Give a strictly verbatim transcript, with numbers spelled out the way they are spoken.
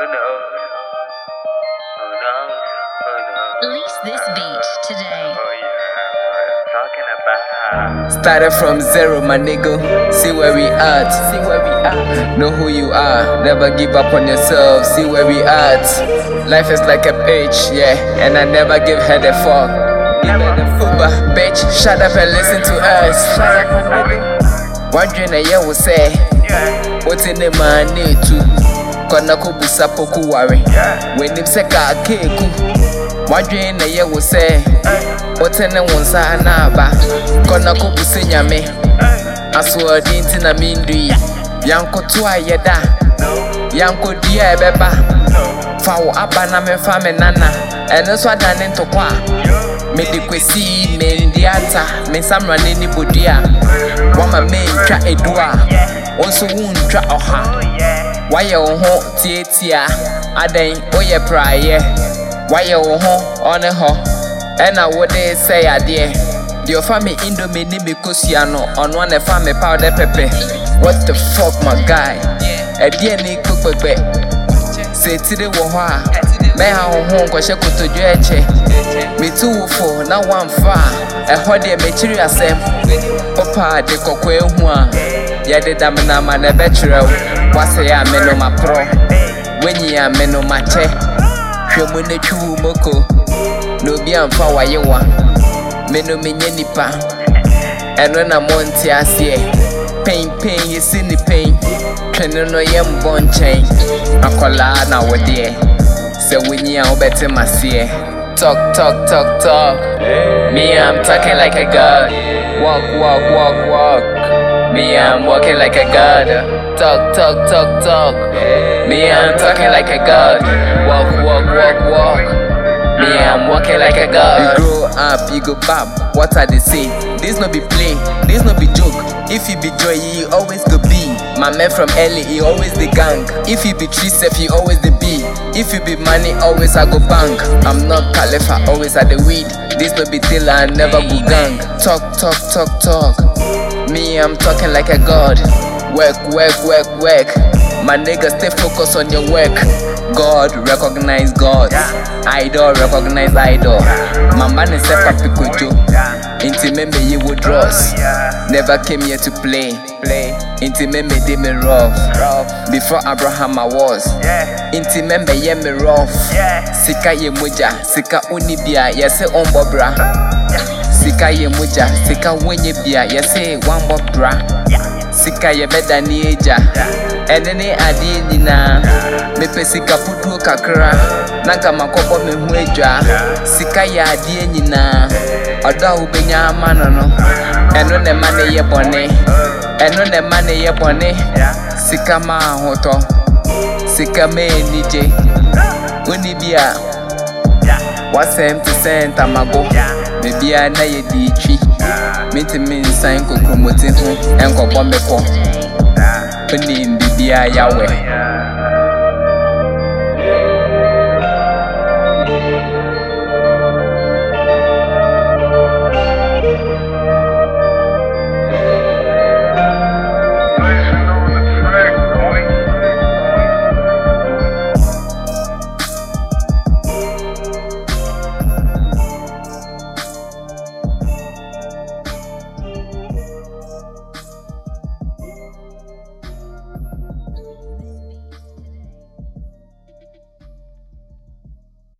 Release this beat today. Started from zero, my nigga. See where we at. See where we at. Know who you are. Never give up on yourself. See where we at. Life is like a page, yeah, and I never give her the fuck. Uber, bitch, shut up and listen to us. Wondering a year will say, what's in the money to? Kona kubusa poku worry. When him say ka keku. Wondering a year will say, what's in the one sa naba? Kona kubusa nyame. Aswa dinti na mindri. Yanko tuwa yeda. Yanko dia beba. Fawo abana me fame nana. Eno swa dane to kwa. Me di kwesi me ndiata. Me samra nini budia. Wama me ntra edua. Onso wuntra oha. Waya oho tie tia. Aden oye praye. Waya oho one ho. Ena wode say adie. The ofame indomie ni me kosiano. On one fame powder pepe. What the fuck my guy? Edie ni kukwepe. Say today wo ho a. Me ha ho kwahye kotojo eche. Me too for na one far. E ho de me chiri asem. Papa de kokwe hu a. Ya de dam na ma na be chire wo. Wase ya me no ma pro. Wenyi ya me no ma che. Hwemu na twu moko. No bi amfa waye wa. Me no menye nipa. Eno na monti ase. Pain pain you see the pain. Twene no yem bon chain. Akola na wode. Se wenyi a obete masie. Talk talk talk talk. Me I'm talking like a god. Walk walk walk walk. Me I'm walking like a god. Talk talk talk talk. Me I'm talking like a god. Walk walk walk walk. Me I'm walking like a god. You grow up, you go bab. What are they say? This no be play, this no be joke. If you be joy, you always go be. My man from L A, he always the gang. If you be tree safe, he always the B. If you be money, always I go bank. I'm not Khalifa, always at the weed. This no be deal, I never go gang. Talk, talk, talk, talk. Me, I'm talking like a god. Work, work, work, work. My niggas stay focused on your work. God recognize God. Idol recognize idol. My man is a papi kojo. Inti me me ye would dross. Never came here to play. Play. Inti me me de me rough. Before Abraham I was. Inti me me ye me rough. Sika ye muja. Sika unibia. Yese ombobra. Sika ye muja. Sika wenye bia. Yese wambobra. Sika ye beda ni eja. Enene adi nina. Me pe sika putu kakra. Nanka makobo me hueja. Sika ye adi nina. Oda ubenya amano no. Eno ne mane ye bone. Eno ne mane ye bone. Sika ma hoto. Sika me nije. Unibia. Wasem to send tamago. Mebia na ye di chi. Minti min sign ko promoting ho. Enko bombe ko. Uni mbibia yawe.